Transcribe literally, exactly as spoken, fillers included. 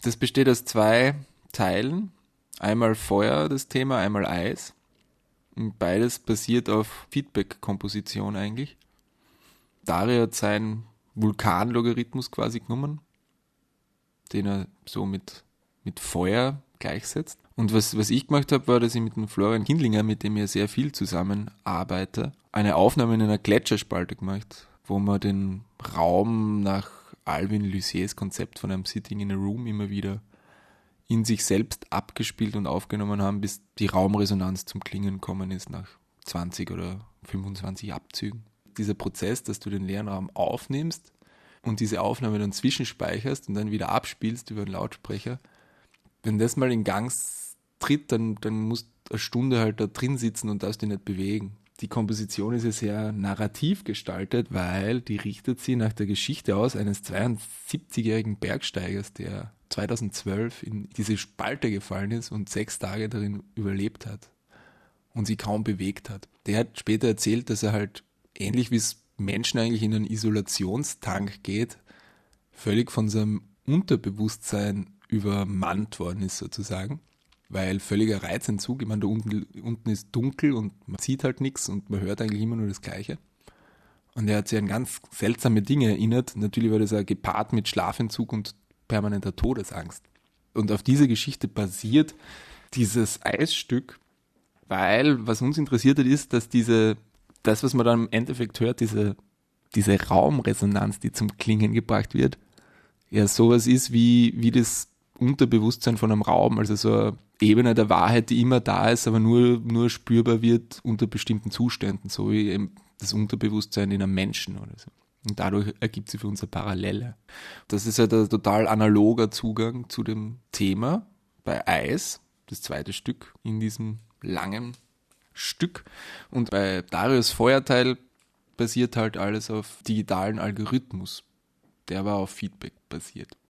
Das besteht aus zwei Teilen. Einmal Feuer, das Thema, einmal Eis. Und beides basiert auf Feedback-Komposition eigentlich. Dario hat seinen Vulkanlogarithmus quasi genommen, den er so mit, mit Feuer gleichsetzt. Und was, was ich gemacht habe, war, dass ich mit dem Florian Hindlinger, mit dem ich sehr viel zusammenarbeite, eine Aufnahme in einer Gletscherspalte gemacht, wo wir den Raum nach Alvin Lussiers Konzept von einem Sitting in a Room immer wieder in sich selbst abgespielt und aufgenommen haben, bis die Raumresonanz zum Klingen gekommen ist nach zwanzig oder fünfundzwanzig Abzügen. Dieser Prozess, dass du den leeren Raum aufnimmst und diese Aufnahme dann zwischenspeicherst und dann wieder abspielst über einen Lautsprecher, wenn das mal in Gang tritt, dann, dann musst du eine Stunde halt da drin sitzen und darfst dich nicht bewegen. Die Komposition ist ja sehr narrativ gestaltet, weil die richtet sich nach der Geschichte aus eines zweiundsiebzigjährigen Bergsteigers, der zweitausendzwölf in diese Spalte gefallen ist und sechs Tage darin überlebt hat und sie kaum bewegt hat. Der hat später erzählt, dass er halt, ähnlich wie es Menschen eigentlich in einen Isolationstank geht, völlig von seinem Unterbewusstsein übermannt worden ist sozusagen, weil völliger Reizentzug, ich meine, da unten, unten ist dunkel und man sieht halt nichts und man hört eigentlich immer nur das Gleiche. Und er hat sich an ganz seltsame Dinge erinnert. Natürlich war das auch gepaart mit Schlafentzug und permanenter Todesangst. Und auf diese Geschichte basiert dieses Eisstück, weil was uns interessiert hat, ist, dass diese, das, was man dann im Endeffekt hört, diese, diese Raumresonanz, die zum Klingen gebracht wird, ja sowas ist wie, wie das Unterbewusstsein von einem Raum, also so eine Ebene der Wahrheit, die immer da ist, aber nur, nur spürbar wird unter bestimmten Zuständen, so wie eben das Unterbewusstsein in einem Menschen oder so. Und dadurch ergibt sich für uns eine Parallele. Das ist halt ein total analoger Zugang zu dem Thema bei Eis, das zweite Stück in diesem langen Stück. Und bei Darius Feuerteil basiert halt alles auf digitalen Algorithmus. Der war auf Feedback basiert.